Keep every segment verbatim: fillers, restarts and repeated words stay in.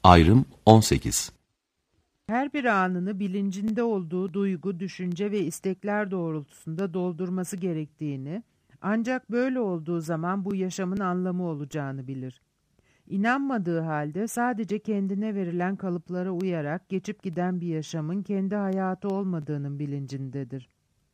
Ayrım on sekiz. Her bir anını bilincinde olduğu duygu, düşünce ve istekler doğrultusunda doldurması gerektiğini, ancak böyle olduğu zaman bu yaşamın anlamı olacağını bilir. İnanmadığı halde sadece kendine verilen kalıplara uyarak geçip giden bir yaşamın kendi hayatı olmadığının bilincindedir.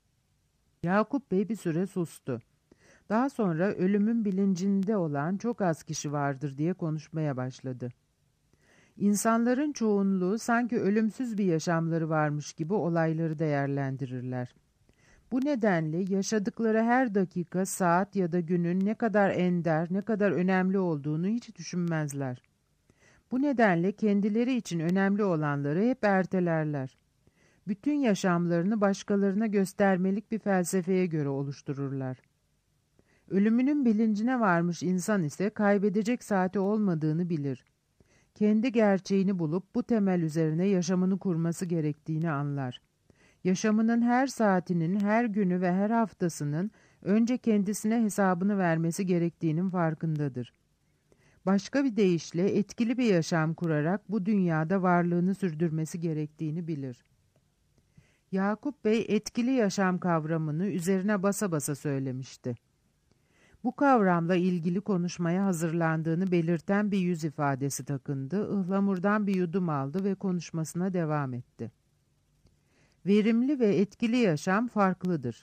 Yakup Bey bir süre sustu. Daha sonra ölümün bilincinde olan çok az kişi vardır diye konuşmaya başladı. İnsanların çoğunluğu sanki ölümsüz bir yaşamları varmış gibi olayları değerlendirirler. Bu nedenle yaşadıkları her dakika, saat ya da günün ne kadar ender, ne kadar önemli olduğunu hiç düşünmezler. Bu nedenle kendileri için önemli olanları hep ertelerler. Bütün yaşamlarını başkalarına göstermelik bir felsefeye göre oluştururlar. Ölümünün bilincine varmış insan ise kaybedecek saati olmadığını bilir. Kendi gerçeğini bulup bu temel üzerine yaşamını kurması gerektiğini anlar. Yaşamının her saatinin, her günü ve her haftasının önce kendisine hesabını vermesi gerektiğinin farkındadır. Başka bir deyişle etkili bir yaşam kurarak bu dünyada varlığını sürdürmesi gerektiğini bilir. Yakup Bey etkili yaşam kavramını üzerine basa basa söylemişti. Bu kavramla ilgili konuşmaya hazırlandığını belirten bir yüz ifadesi takındı, ıhlamurdan bir yudum aldı ve konuşmasına devam etti. Verimli ve etkili yaşam farklıdır.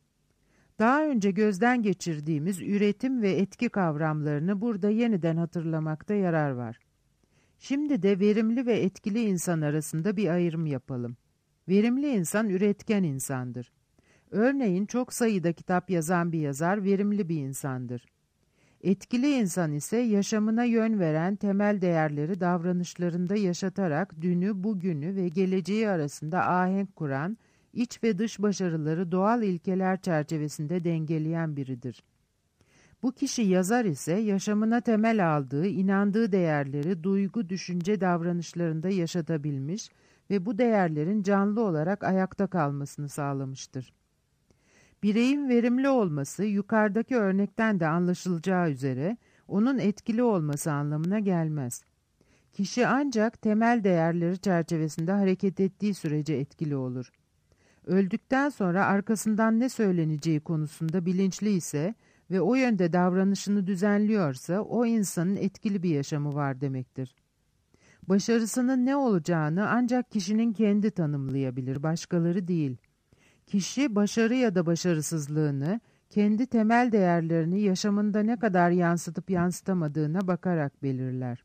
Daha önce gözden geçirdiğimiz üretim ve etki kavramlarını burada yeniden hatırlamakta yarar var. Şimdi de verimli ve etkili insan arasında bir ayrım yapalım. Verimli insan üretken insandır. Örneğin çok sayıda kitap yazan bir yazar verimli bir insandır. Etkili insan ise yaşamına yön veren temel değerleri davranışlarında yaşatarak dünü, bugünü ve geleceği arasında ahenk kuran, iç ve dış başarıları doğal ilkeler çerçevesinde dengeleyen biridir. Bu kişi yazar ise yaşamına temel aldığı, inandığı değerleri duygu, düşünce davranışlarında yaşatabilmiş ve bu değerlerin canlı olarak ayakta kalmasını sağlamıştır. Bireyin verimli olması yukarıdaki örnekten de anlaşılacağı üzere onun etkili olması anlamına gelmez. Kişi ancak temel değerleri çerçevesinde hareket ettiği sürece etkili olur. Öldükten sonra arkasından ne söyleneceği konusunda bilinçli ise ve o yönde davranışını düzenliyorsa o insanın etkili bir yaşamı var demektir. Başarısının ne olacağını ancak kişinin kendi tanımlayabilir, başkaları değil. Kişi başarı ya da başarısızlığını, kendi temel değerlerini yaşamında ne kadar yansıtıp yansıtamadığına bakarak belirler.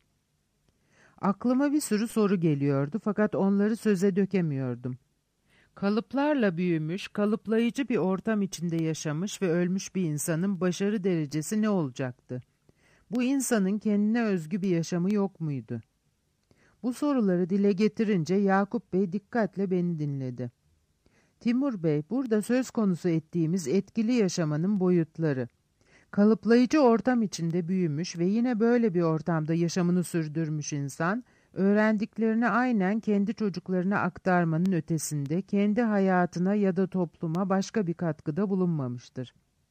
Aklıma bir sürü soru geliyordu fakat onları söze dökemiyordum. Kalıplarla büyümüş, kalıplayıcı bir ortam içinde yaşamış ve ölmüş bir insanın başarı derecesi ne olacaktı? Bu insanın kendine özgü bir yaşamı yok muydu? Bu soruları dile getirince Yakup Bey dikkatle beni dinledi. Timur Bey, burada söz konusu ettiğimiz etkili yaşamanın boyutları. Kalıplayıcı ortam içinde büyümüş ve yine böyle bir ortamda yaşamını sürdürmüş insan, öğrendiklerini aynen kendi çocuklarına aktarmanın ötesinde kendi hayatına ya da topluma başka bir katkıda bulunmamıştır.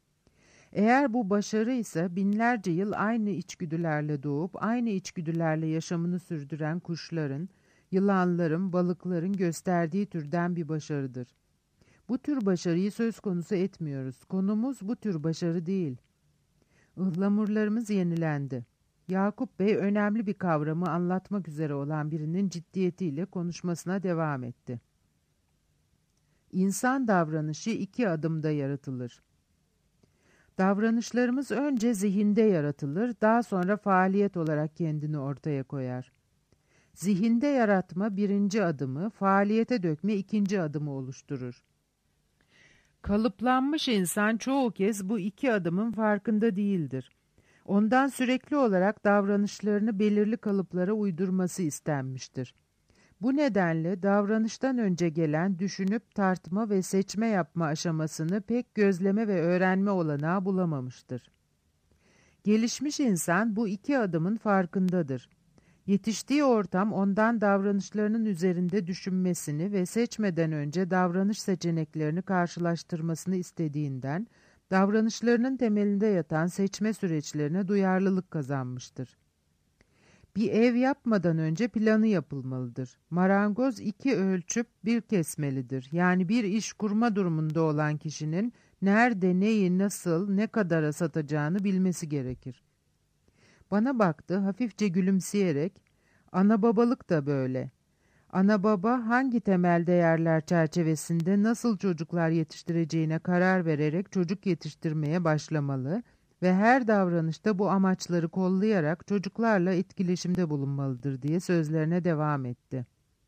Eğer bu başarı ise binlerce yıl aynı içgüdülerle doğup aynı içgüdülerle yaşamını sürdüren kuşların, yılanların, balıkların gösterdiği türden bir başarıdır. Bu tür başarıyı söz konusu etmiyoruz. Konumuz bu tür başarı değil. Ihlamurlarımız yenilendi. Yakup Bey önemli bir kavramı anlatmak üzere olan birinin ciddiyetiyle konuşmasına devam etti. İnsan davranışı iki adımda yaratılır. Davranışlarımız önce zihinde yaratılır, daha sonra faaliyet olarak kendini ortaya koyar. Zihinde yaratma birinci adımı, faaliyete dökme ikinci adımı oluşturur. Kalıplanmış insan çoğu kez bu iki adımın farkında değildir. Ondan sürekli olarak davranışlarını belirli kalıplara uydurması istenmiştir. Bu nedenle davranıştan önce gelen düşünüp tartma ve seçme yapma aşamasını pek gözleme ve öğrenme olanağı bulamamıştır. Gelişmiş insan bu iki adımın farkındadır. Yetiştiği ortam ondan davranışlarının üzerinde düşünmesini ve seçmeden önce davranış seçeneklerini karşılaştırmasını istediğinden, davranışlarının temelinde yatan seçme süreçlerine duyarlılık kazanmıştır. Bir ev yapmadan önce planı yapılmalıdır. Marangoz iki ölçüp bir kesmelidir. Yani bir iş kurma durumunda olan kişinin nerede, neyi, nasıl, ne kadara satacağını bilmesi gerekir. Bana baktı, hafifçe gülümseyerek, ana babalık da böyle. Ana baba hangi temel değerler çerçevesinde nasıl çocuklar yetiştireceğine karar vererek çocuk yetiştirmeye başlamalı ve her davranışta bu amaçları kollayarak çocuklarla etkileşimde bulunmalıdır diye sözlerine devam etti.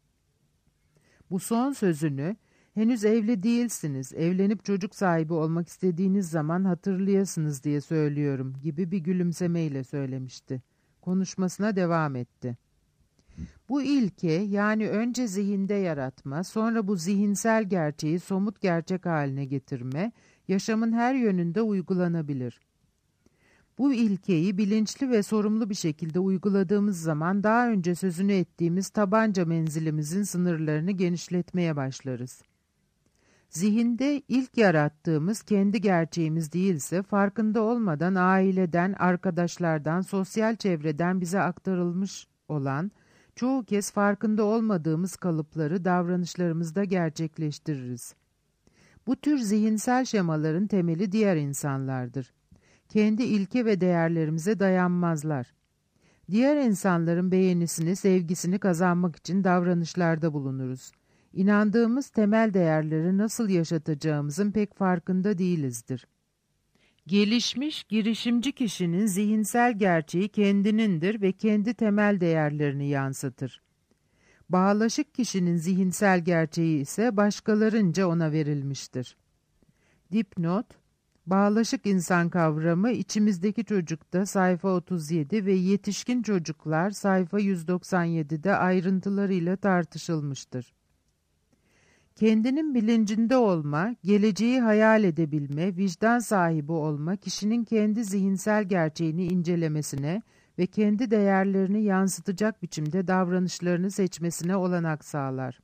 Bu son sözünü henüz evli değilsiniz, evlenip çocuk sahibi olmak istediğiniz zaman hatırlayasınız diye söylüyorum gibi bir gülümsemeyle söylemişti. Konuşmasına devam etti. Bu ilke, yani önce zihinde yaratma, sonra bu zihinsel gerçeği somut gerçek haline getirme, yaşamın her yönünde uygulanabilir. Bu ilkeyi bilinçli ve sorumlu bir şekilde uyguladığımız zaman daha önce sözünü ettiğimiz tabanca menzilimizin sınırlarını genişletmeye başlarız. Zihinde ilk yarattığımız kendi gerçeğimiz değilse, farkında olmadan aileden, arkadaşlardan, sosyal çevreden bize aktarılmış olan, çoğu kez farkında olmadığımız kalıpları davranışlarımızda gerçekleştiririz. Bu tür zihinsel şemaların temeli diğer insanlardır. Kendi ilke ve değerlerimize dayanmazlar. Diğer insanların beğenisini, sevgisini kazanmak için davranışlarda bulunuruz. İnandığımız temel değerleri nasıl yaşatacağımızın pek farkında değilizdir. Gelişmiş, girişimci kişinin zihinsel gerçeği kendinindir ve kendi temel değerlerini yansıtır. Bağlaşık kişinin zihinsel gerçeği ise başkalarınca ona verilmiştir. Dipnot: Bağlaşık insan kavramı içimizdeki çocukta sayfa otuz yedi ve yetişkin çocuklar sayfa yüz doksan yedide ayrıntılarıyla tartışılmıştır. Kendinin bilincinde olma, geleceği hayal edebilme, vicdan sahibi olma, kişinin kendi zihinsel gerçeğini incelemesine ve kendi değerlerini yansıtacak biçimde davranışlarını seçmesine olanak sağlar.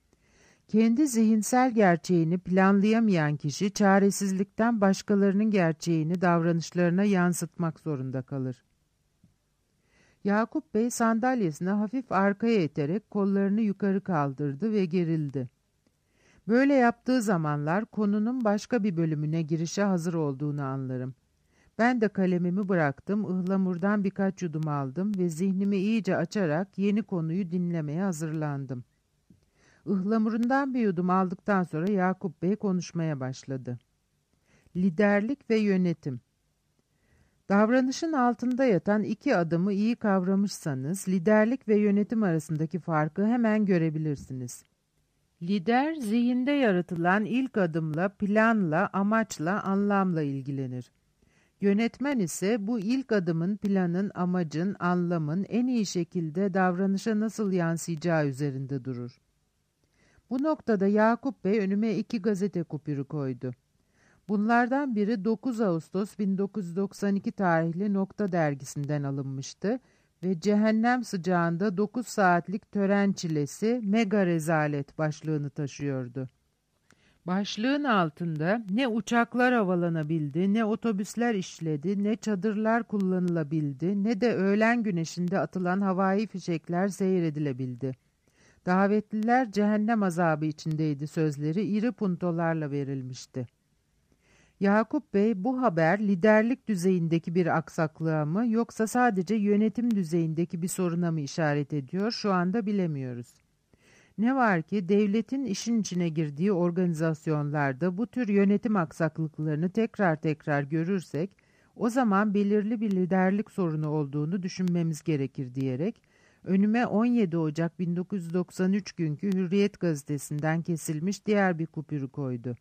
Kendi zihinsel gerçeğini planlayamayan kişi, çaresizlikten başkalarının gerçeğini davranışlarına yansıtmak zorunda kalır. Yakup Bey sandalyesine hafif arkaya iterek kollarını yukarı kaldırdı ve gerildi. Böyle yaptığı zamanlar konunun başka bir bölümüne girişe hazır olduğunu anlarım. Ben de kalemimi bıraktım, ıhlamurdan birkaç yudum aldım ve zihnimi iyice açarak yeni konuyu dinlemeye hazırlandım. Ihlamurundan bir yudum aldıktan sonra Yakup Bey konuşmaya başladı. Liderlik ve yönetim. Davranışın altında yatan iki adımı iyi kavramışsanız, liderlik ve yönetim arasındaki farkı hemen görebilirsiniz. Lider, zihinde yaratılan ilk adımla, planla, amaçla, anlamla ilgilenir. Yönetmen ise bu ilk adımın, planın, amacın, anlamın en iyi şekilde davranışa nasıl yansıyacağı üzerinde durur. Bu noktada Yakup Bey önüme iki gazete kupürü koydu. Bunlardan biri dokuz Ağustos bin dokuz yüz doksan iki tarihli Nokta dergisinden alınmıştı ve cehennem sıcağında dokuz saatlik tören çilesi mega rezalet başlığını taşıyordu. Başlığın altında ne uçaklar havalanabildi, ne otobüsler işledi, ne çadırlar kullanılabildi, ne de öğlen güneşinde atılan havai fişekler seyredilebildi. Davetliler cehennem azabı içindeydi sözleri iri puntolarla verilmişti. Yakup Bey, bu haber liderlik düzeyindeki bir aksaklığa mı yoksa sadece yönetim düzeyindeki bir soruna mı işaret ediyor, şu anda bilemiyoruz. Ne var ki devletin işin içine girdiği organizasyonlarda bu tür yönetim aksaklıklarını tekrar tekrar görürsek, o zaman belirli bir liderlik sorunu olduğunu düşünmemiz gerekir diyerek, önüme on yedi Ocak bin dokuz yüz doksan üç günkü Hürriyet gazetesinden kesilmiş diğer bir kupürü koydu.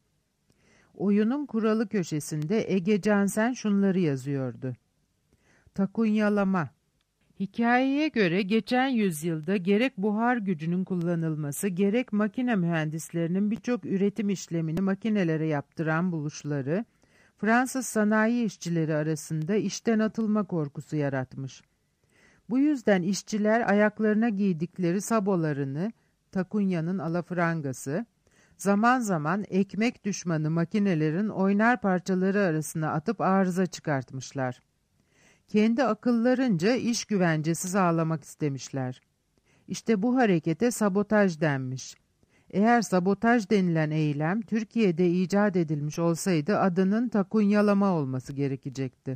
Oyunun kuralı köşesinde Ege Cansen şunları yazıyordu. Takunyalama. Hikayeye göre geçen yüzyılda gerek buhar gücünün kullanılması, gerek makine mühendislerinin birçok üretim işlemini makinelere yaptıran buluşları, Fransız sanayi işçileri arasında işten atılma korkusu yaratmış. Bu yüzden işçiler ayaklarına giydikleri sabolarını, takunyanın alafrangası, zaman zaman ekmek düşmanı makinelerin oynar parçaları arasına atıp arıza çıkartmışlar. Kendi akıllarınca iş güvencesi sağlamak istemişler. İşte bu harekete sabotaj denmiş. Eğer sabotaj denilen eylem Türkiye'de icat edilmiş olsaydı adının takunyalama olması gerekecekti.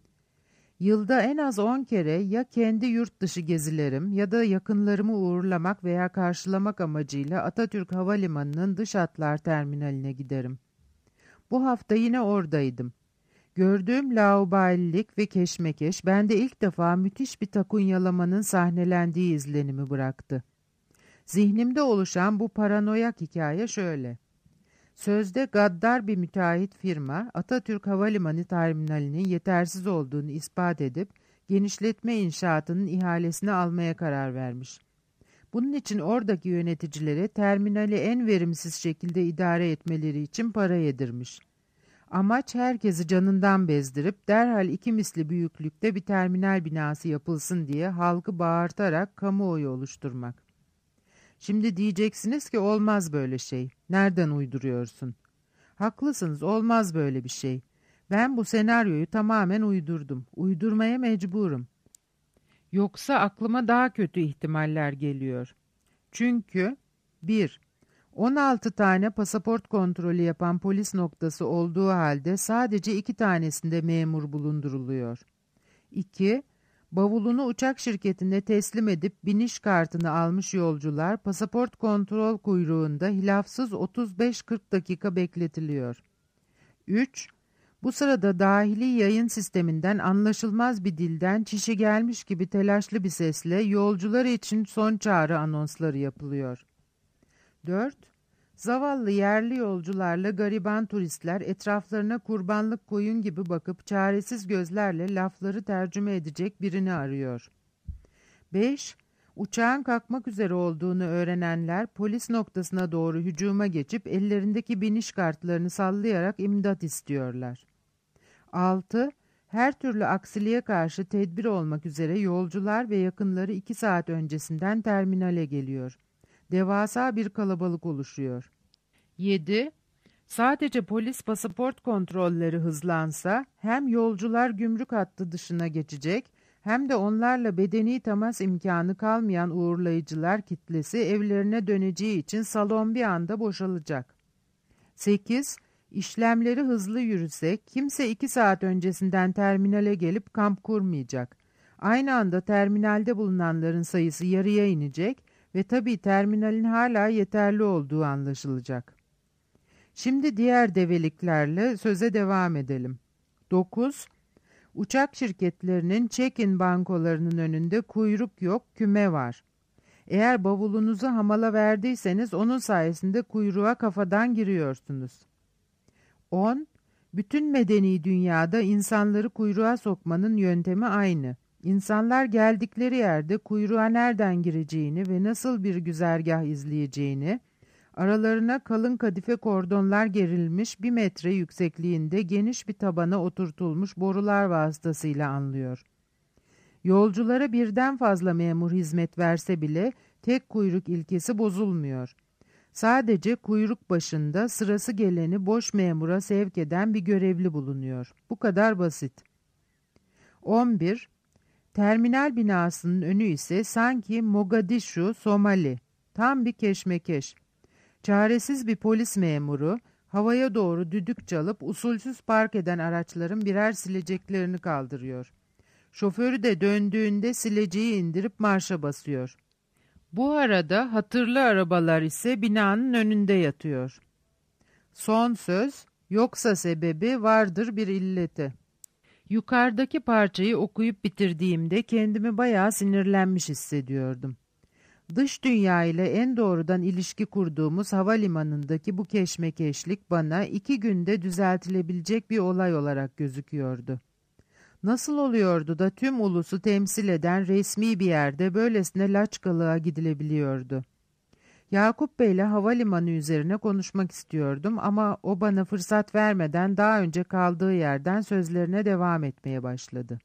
Yılda en az on kere ya kendi yurt dışı gezilerim ya da yakınlarımı uğurlamak veya karşılamak amacıyla Atatürk Havalimanı'nın dış hatlar terminaline giderim. Bu hafta yine oradaydım. Gördüğüm laubalilik ve keşmekeş bende ilk defa müthiş bir takunyalamanın sahnelendiği izlenimi bıraktı. Zihnimde oluşan bu paranoyak hikaye şöyle. Sözde gaddar bir müteahhit firma Atatürk Havalimanı terminalinin yetersiz olduğunu ispat edip genişletme inşaatının ihalesini almaya karar vermiş. Bunun için oradaki yöneticilere terminali en verimsiz şekilde idare etmeleri için para yedirmiş. Amaç herkesi canından bezdirip derhal iki misli büyüklükte bir terminal binası yapılsın diye halkı bağırtarak kamuoyu oluşturmak. Şimdi diyeceksiniz ki olmaz böyle şey. Nereden uyduruyorsun? Haklısınız, olmaz böyle bir şey. Ben bu senaryoyu tamamen uydurdum. Uydurmaya mecburum. Yoksa aklıma daha kötü ihtimaller geliyor. Çünkü bir on altı tane pasaport kontrolü yapan polis noktası olduğu halde sadece iki tanesinde memur bulunduruluyor. iki Bavulunu uçak şirketine teslim edip biniş kartını almış yolcular pasaport kontrol kuyruğunda hilafsız otuz beş kırk dakika bekletiliyor. üç Bu sırada dahili yayın sisteminden anlaşılmaz bir dilden çişi gelmiş gibi telaşlı bir sesle yolcular için son çağrı anonsları yapılıyor. dört Zavallı yerli yolcularla gariban turistler etraflarına kurbanlık koyun gibi bakıp çaresiz gözlerle lafları tercüme edecek birini arıyor. beş Uçağın kalkmak üzere olduğunu öğrenenler polis noktasına doğru hücuma geçip ellerindeki biniş kartlarını sallayarak imdat istiyorlar. altı Her türlü aksiliğe karşı tedbir olmak üzere yolcular ve yakınları iki saat öncesinden terminale geliyor. Devasa bir kalabalık oluşuyor. yedi Sadece polis pasaport kontrolleri hızlansa hem yolcular gümrük hattı dışına geçecek hem de onlarla bedeni temas imkanı kalmayan uğurlayıcılar kitlesi evlerine döneceği için salon bir anda boşalacak. sekiz İşlemleri hızlı yürüse kimse iki saat öncesinden terminale gelip kamp kurmayacak. Aynı anda terminalde bulunanların sayısı yarıya inecek ve tabii terminalin hala yeterli olduğu anlaşılacak. Şimdi diğer develiklerle söze devam edelim. dokuz Uçak şirketlerinin check-in bankolarının önünde kuyruk yok, küme var. Eğer bavulunuzu hamala verdiyseniz onun sayesinde kuyruğa kafadan giriyorsunuz. on Bütün medeni dünyada insanları kuyruğa sokmanın yöntemi aynı. İnsanlar geldikleri yerde kuyruğa nereden gireceğini ve nasıl bir güzergah izleyeceğini, aralarına kalın kadife kordonlar gerilmiş bir metre yüksekliğinde geniş bir tabana oturtulmuş borular vasıtasıyla anlıyor. Yolculara birden fazla memur hizmet verse bile tek kuyruk ilkesi bozulmuyor. Sadece kuyruk başında sırası geleni boş memura sevk eden bir görevli bulunuyor. Bu kadar basit. on bir Terminal binasının önü ise sanki Mogadishu, Somali. Tam bir keşmekeş. Çaresiz bir polis memuru havaya doğru düdük çalıp usulsüz park eden araçların birer sileceklerini kaldırıyor. Şoförü de döndüğünde sileceği indirip marşa basıyor. Bu arada hatırlı arabalar ise binanın önünde yatıyor. Son söz, yoksa sebebi vardır bir illeti. Yukarıdaki parçayı okuyup bitirdiğimde kendimi bayağı sinirlenmiş hissediyordum. Dış dünya ile en doğrudan ilişki kurduğumuz havalimanındaki bu keşmekeşlik bana iki günde düzeltilebilecek bir olay olarak gözüküyordu. Nasıl oluyordu da tüm ulusu temsil eden resmi bir yerde böylesine laçkalığa gidilebiliyordu? Yakup Bey'le havalimanı üzerine konuşmak istiyordum ama o bana fırsat vermeden daha önce kaldığı yerden sözlerine devam etmeye başladı.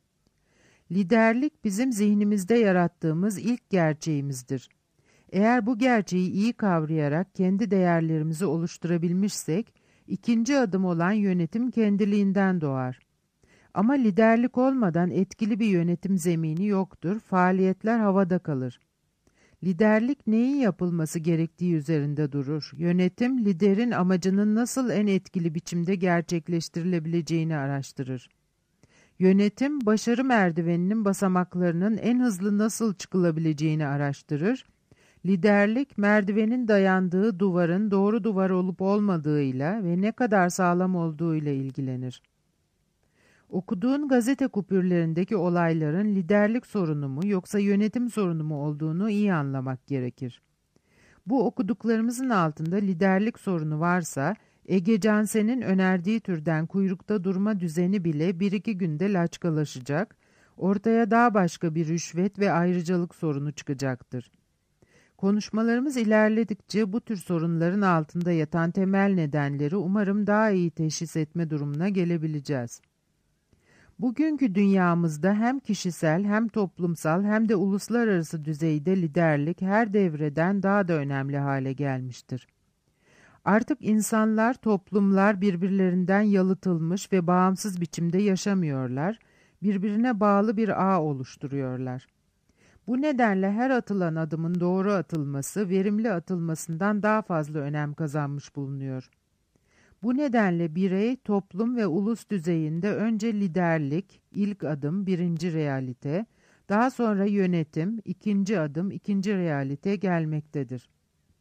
Liderlik bizim zihnimizde yarattığımız ilk gerçeğimizdir. Eğer bu gerçeği iyi kavrayarak kendi değerlerimizi oluşturabilmişsek, ikinci adım olan yönetim kendiliğinden doğar. Ama liderlik olmadan etkili bir yönetim zemini yoktur, faaliyetler havada kalır. Liderlik neyin yapılması gerektiği üzerinde durur. Yönetim, liderin amacının nasıl en etkili biçimde gerçekleştirilebileceğini araştırır. Yönetim, başarı merdiveninin basamaklarının en hızlı nasıl çıkılabileceğini araştırır. Liderlik, merdivenin dayandığı duvarın doğru duvar olup olmadığıyla ve ne kadar sağlam olduğuyla ilgilenir. Okuduğun gazete kupürlerindeki olayların liderlik sorunu mu yoksa yönetim sorunu mu olduğunu iyi anlamak gerekir. Bu okuduklarımızın altında liderlik sorunu varsa, Ege Cansen'in önerdiği türden kuyrukta durma düzeni bile bir iki günde laçkalaşacak, ortaya daha başka bir rüşvet ve ayrıcalık sorunu çıkacaktır. Konuşmalarımız ilerledikçe bu tür sorunların altında yatan temel nedenleri umarım daha iyi teşhis etme durumuna gelebileceğiz. Bugünkü dünyamızda hem kişisel hem toplumsal hem de uluslararası düzeyde liderlik her devreden daha da önemli hale gelmiştir. Artık insanlar, toplumlar birbirlerinden yalıtılmış ve bağımsız biçimde yaşamıyorlar, birbirine bağlı bir ağ oluşturuyorlar. Bu nedenle her atılan adımın doğru atılması, verimli atılmasından daha fazla önem kazanmış bulunuyor. Bu nedenle birey, toplum ve ulus düzeyinde önce liderlik, ilk adım, birinci realite, daha sonra yönetim, ikinci adım, ikinci realite gelmektedir.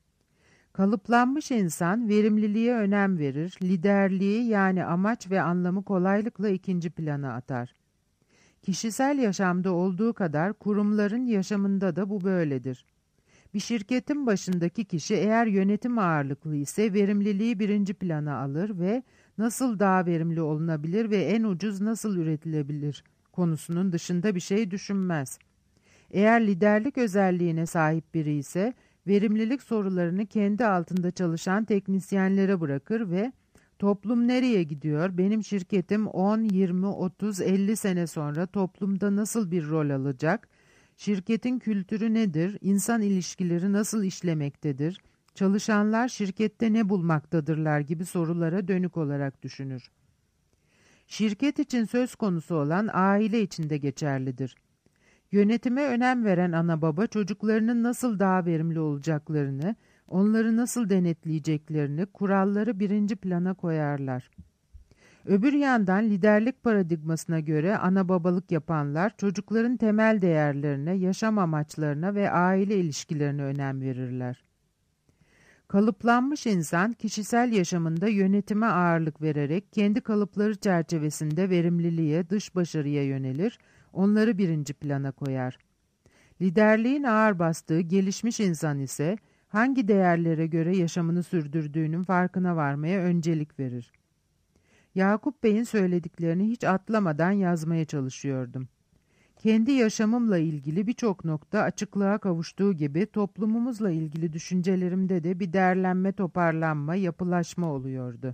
Kalıplanmış insan verimliliğe önem verir, liderliği yani amaç ve anlamı kolaylıkla ikinci plana atar. Kişisel yaşamda olduğu kadar kurumların yaşamında da bu böyledir. Bir şirketin başındaki kişi eğer yönetim ağırlıklı ise verimliliği birinci plana alır ve nasıl daha verimli olunabilir ve en ucuz nasıl üretilebilir konusunun dışında bir şey düşünmez. Eğer liderlik özelliğine sahip biri ise verimlilik sorularını kendi altında çalışan teknisyenlere bırakır ve toplum nereye gidiyor, benim şirketim on, yirmi, otuz, elli sene sonra toplumda nasıl bir rol alacak, şirketin kültürü nedir, insan ilişkileri nasıl işlemektedir, çalışanlar şirkette ne bulmaktadırlar gibi sorulara dönük olarak düşünür. Şirket için söz konusu olan aile için de geçerlidir. Yönetime önem veren ana baba çocuklarının nasıl daha verimli olacaklarını, onları nasıl denetleyeceklerini, kuralları birinci plana koyarlar. Öbür yandan liderlik paradigmasına göre ana babalık yapanlar çocukların temel değerlerine, yaşam amaçlarına ve aile ilişkilerine önem verirler. Kalıplanmış insan kişisel yaşamında yönetime ağırlık vererek kendi kalıpları çerçevesinde verimliliğe, dış başarıya yönelir, onları birinci plana koyar. Liderliğin ağır bastığı gelişmiş insan ise hangi değerlere göre yaşamını sürdürdüğünün farkına varmaya öncelik verir. Yakup Bey'in söylediklerini hiç atlamadan yazmaya çalışıyordum. Kendi yaşamımla ilgili birçok nokta açıklığa kavuştuğu gibi toplumumuzla ilgili düşüncelerimde de bir derlenme, toparlanma, yapılaşma oluyordu.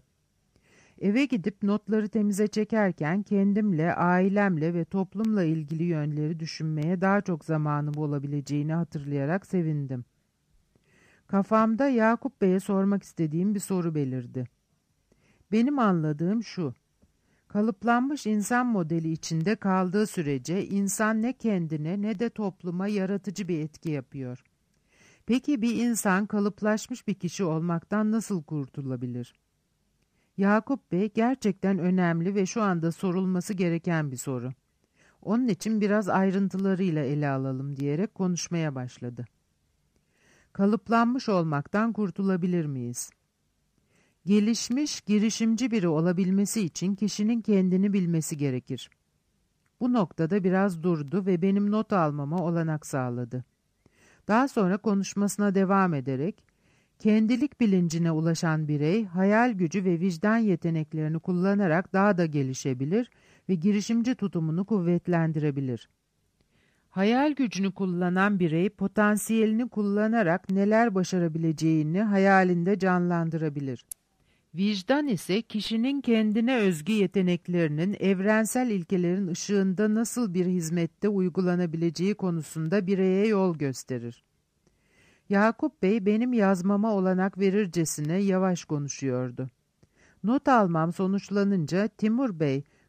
Eve gidip notları temize çekerken kendimle, ailemle ve toplumla ilgili yönleri düşünmeye daha çok zamanım olabileceğini hatırlayarak sevindim. Kafamda Yakup Bey'e sormak istediğim bir soru belirdi. Benim anladığım şu, kalıplanmış insan modeli içinde kaldığı sürece insan ne kendine ne de topluma yaratıcı bir etki yapıyor. Peki bir insan kalıplaşmış bir kişi olmaktan nasıl kurtulabilir? Yakup Bey gerçekten önemli ve şu anda sorulması gereken bir soru. Onun için biraz ayrıntılarıyla ele alalım diyerek konuşmaya başladı. Kalıplanmış olmaktan kurtulabilir miyiz? Gelişmiş, girişimci biri olabilmesi için kişinin kendini bilmesi gerekir. Bu noktada biraz durdu ve benim not almama olanak sağladı. Daha sonra konuşmasına devam ederek, kendilik bilincine ulaşan birey, hayal gücü ve vicdan yeteneklerini kullanarak daha da gelişebilir ve girişimci tutumunu kuvvetlendirebilir. Hayal gücünü kullanan birey, potansiyelini kullanarak neler başarabileceğini hayalinde canlandırabilir. Vicdan ise kişinin kendine özgü yeteneklerinin evrensel ilkelerin ışığında nasıl bir hizmette uygulanabileceği konusunda bireye yol gösterir. Yakup Bey benim yazmama olanak verircesine yavaş konuşuyordu. Not almam sonuçlanınca Timur Bey,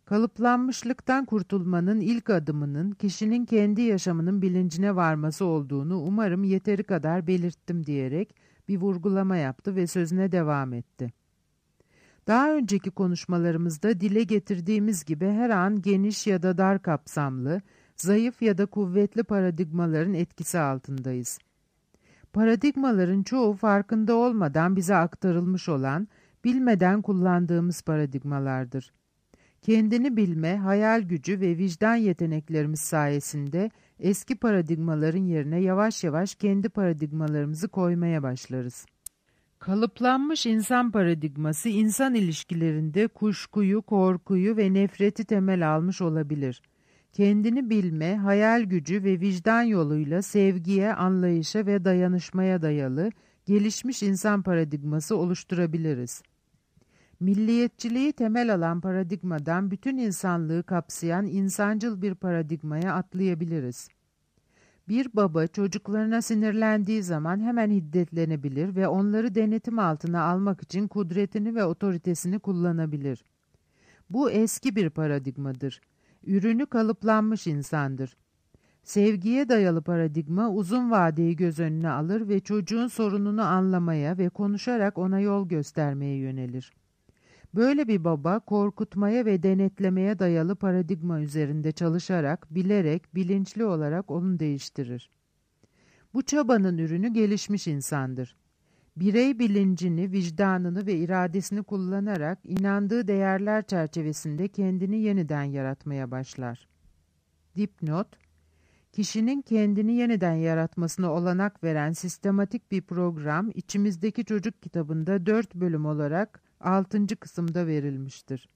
Kalıplanmışlıktan kurtulmanın ilk adımının kişinin kendi yaşamının bilincine varması olduğunu umarım yeteri kadar belirttim diyerek bir vurgulama yaptı ve sözüne devam etti. Daha önceki konuşmalarımızda dile getirdiğimiz gibi her an geniş ya da dar kapsamlı, zayıf ya da kuvvetli paradigmaların etkisi altındayız. Paradigmaların çoğu farkında olmadan bize aktarılmış olan, bilmeden kullandığımız paradigmalardır. Kendini bilme, hayal gücü ve vicdan yeteneklerimiz sayesinde eski paradigmaların yerine yavaş yavaş kendi paradigmalarımızı koymaya başlarız. Kalıplanmış insan paradigması insan ilişkilerinde kuşkuyu, korkuyu ve nefreti temel almış olabilir. Kendini bilme, hayal gücü ve vicdan yoluyla sevgiye, anlayışa ve dayanışmaya dayalı gelişmiş insan paradigması oluşturabiliriz. Milliyetçiliği temel alan paradigmadan bütün insanlığı kapsayan insancıl bir paradigmaya atlayabiliriz. Bir baba çocuklarına sinirlendiği zaman hemen hiddetlenebilir ve onları denetim altına almak için kudretini ve otoritesini kullanabilir. Bu eski bir paradigmadır. Ürünü kalıplanmış insandır. Sevgiye dayalı paradigma uzun vadeyi göz önüne alır ve çocuğun sorununu anlamaya ve konuşarak ona yol göstermeye yönelir. Böyle bir baba korkutmaya ve denetlemeye dayalı paradigma üzerinde çalışarak, bilerek, bilinçli olarak onu değiştirir. Bu çabanın ürünü gelişmiş insandır. Birey bilincini, vicdanını ve iradesini kullanarak inandığı değerler çerçevesinde kendini yeniden yaratmaya başlar. Dipnot: Kişinin kendini yeniden yaratmasına olanak veren sistematik bir program, İçimizdeki Çocuk kitabında dört bölüm olarak altıncı kısımda verilmiştir.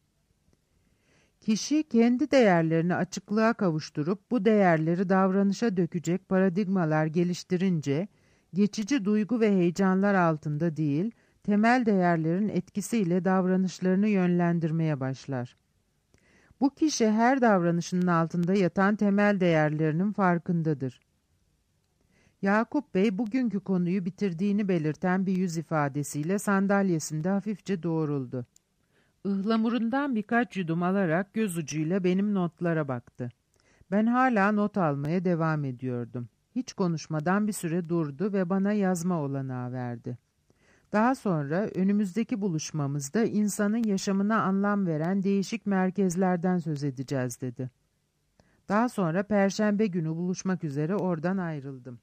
Kişi kendi değerlerini açıklığa kavuşturup bu değerleri davranışa dökecek paradigmalar geliştirince, geçici duygu ve heyecanlar altında değil, temel değerlerin etkisiyle davranışlarını yönlendirmeye başlar. Bu kişi her davranışının altında yatan temel değerlerinin farkındadır. Yakup Bey bugünkü konuyu bitirdiğini belirten bir yüz ifadesiyle sandalyesinde hafifçe doğruldu. Ihlamurundan birkaç yudum alarak göz ucuyla benim notlara baktı. Ben hala not almaya devam ediyordum. Hiç konuşmadan bir süre durdu ve bana yazma olanağı verdi. Daha sonra önümüzdeki buluşmamızda insanın yaşamına anlam veren değişik merkezlerden söz edeceğiz dedi. Daha sonra Perşembe günü buluşmak üzere oradan ayrıldım.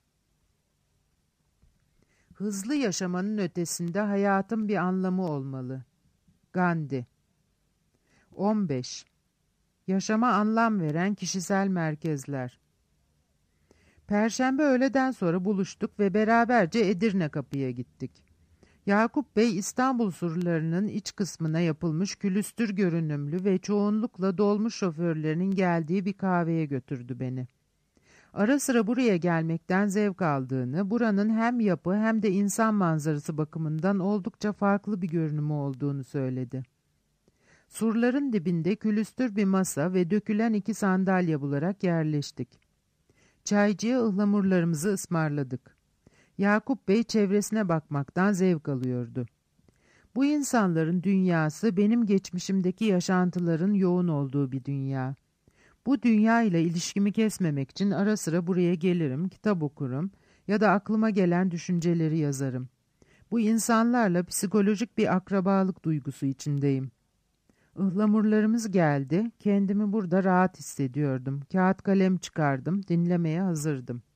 Hızlı yaşamanın ötesinde hayatın bir anlamı olmalı. Gandhi. on beş. Yaşama anlam veren kişisel merkezler. Perşembe öğleden sonra buluştuk ve beraberce Edirne Kapı'ya gittik. Yakup Bey İstanbul surlarının iç kısmına yapılmış külüstür görünümlü ve çoğunlukla dolmuş şoförlerinin geldiği bir kahveye götürdü beni. Ara sıra buraya gelmekten zevk aldığını, buranın hem yapı hem de insan manzarası bakımından oldukça farklı bir görünümü olduğunu söyledi. Surların dibinde külüstür bir masa ve dökülen iki sandalye bularak yerleştik. Çaycıya ıhlamurlarımızı ısmarladık. Yakup Bey çevresine bakmaktan zevk alıyordu. Bu insanların dünyası benim geçmişimdeki yaşantıların yoğun olduğu bir dünya. Bu dünya ile ilişkimi kesmemek için ara sıra buraya gelirim, kitap okurum ya da aklıma gelen düşünceleri yazarım. Bu insanlarla psikolojik bir akrabalık duygusu içindeyim. Ihlamurlarımız geldi, kendimi burada rahat hissediyordum. Kağıt kalem çıkardım, dinlemeye hazırdım.